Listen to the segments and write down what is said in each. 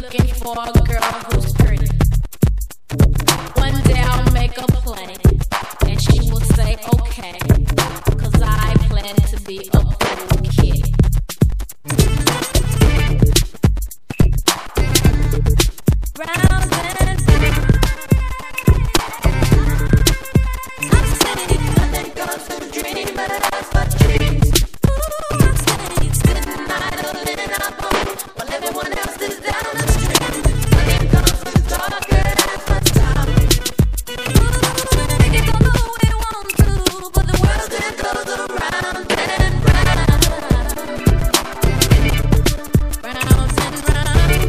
looking for a girl who's pretty. One day I'll make a play, and she will say okay, 'cause I plan to be a cool kid. Round and round, I'm saying nothing goes to dream, but that's what dreams. Ooh, I'm saying sitting idling up home while everyone else is down the street. Nothing goes from darker as my time. Ooh, they can go the way they want to, but the world still goes around and round, round and round.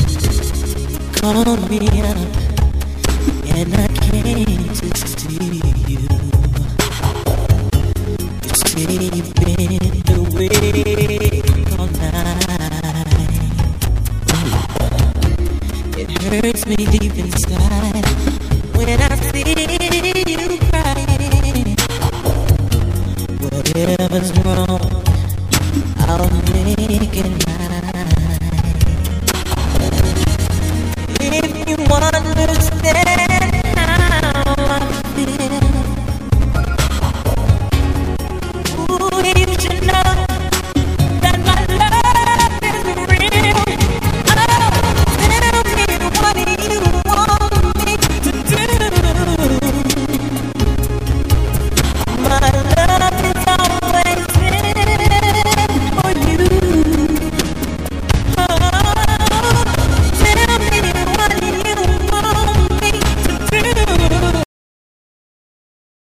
Call me up and I came to see.